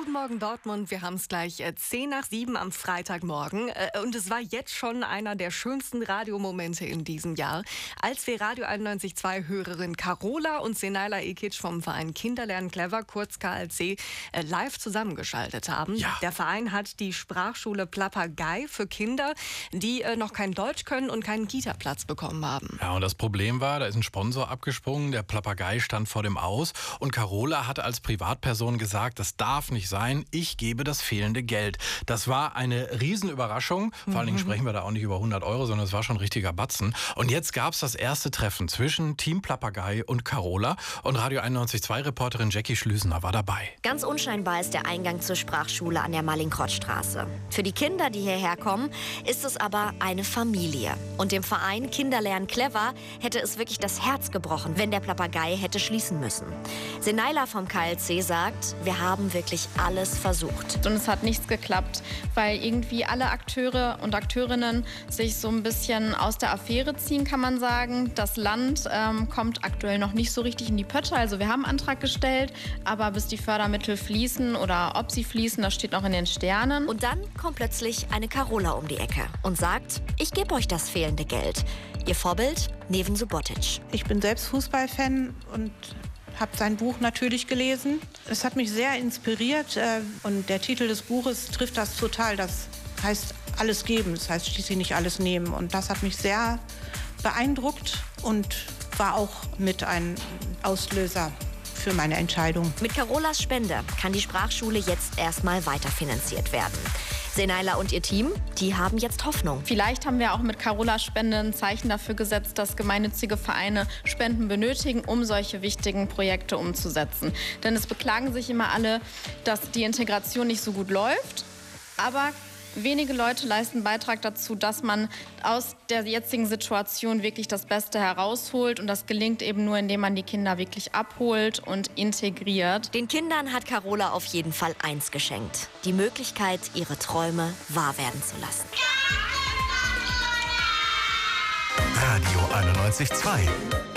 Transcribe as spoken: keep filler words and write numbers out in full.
Guten Morgen Dortmund, wir haben es gleich äh, zehn nach sieben am Freitagmorgen äh, und es war jetzt schon einer der schönsten Radiomomente in diesem Jahr, als wir Radio einundneunzig Komma zwei Hörerin Carola und Zenaila Ekic vom Verein Kinderlernen Clever, kurz K L C, äh, live zusammengeschaltet haben. Ja. Der Verein hat die Sprachschule Plapagei für Kinder, die äh, noch kein Deutsch können und keinen Kita-Platz bekommen haben. Ja, und das Problem war, da ist ein Sponsor abgesprungen, der Plapagei stand vor dem Aus und Carola hatte als Privatperson gesagt, das darf nicht sein, ich gebe das fehlende Geld. Das war eine Riesenüberraschung, vor allen Dingen sprechen wir da auch nicht über hundert Euro, sondern es war schon ein richtiger Batzen. Und jetzt gab es das erste Treffen zwischen Team Plapagei und Carola und Radio einundneunzig Komma zwei Reporterin Jackie Schlüsener war dabei. Ganz unscheinbar ist der Eingang zur Sprachschule an der Mallinckrodtstraße. Für die Kinder, die hierher kommen, ist es aber eine Familie. Und dem Verein Kinderlernen Clever hätte es wirklich das Herz gebrochen, wenn der Plapagei hätte schließen müssen. Zenaila vom K L C sagt, wir haben wirklich alles versucht. Und es hat nichts geklappt, weil irgendwie alle Akteure und Akteurinnen sich so ein bisschen aus der Affäre ziehen, kann man sagen. Das Land ähm, kommt aktuell noch nicht so richtig in die Pötte. Also wir haben einen Antrag gestellt, aber bis die Fördermittel fließen oder ob sie fließen, das steht noch in den Sternen. Und dann kommt plötzlich eine Carola um die Ecke und sagt, ich gebe euch das fehlende Geld. Ihr Vorbild, Neven Subotic. Ich bin selbst Fußballfan und habe sein Buch natürlich gelesen. Es hat mich sehr inspiriert äh, und der Titel des Buches trifft das total. Das heißt alles geben, das heißt schließlich nicht alles nehmen. Und das hat mich sehr beeindruckt und war auch mit ein Auslöser für meine Entscheidung. Mit Carolas Spende kann die Sprachschule jetzt erstmal weiterfinanziert werden. Zenaila und ihr Team, die haben jetzt Hoffnung. Vielleicht haben wir auch mit Carolas Spende ein Zeichen dafür gesetzt, dass gemeinnützige Vereine Spenden benötigen, um solche wichtigen Projekte umzusetzen. Denn es beklagen sich immer alle, dass die Integration nicht so gut läuft. Aber wenige Leute leisten Beitrag dazu, dass man aus der jetzigen Situation wirklich das Beste herausholt. Und das gelingt eben nur, indem man die Kinder wirklich abholt und integriert. Den Kindern hat Carola auf jeden Fall eins geschenkt: die Möglichkeit, ihre Träume wahr werden zu lassen. Radio einundneunzig Komma zwei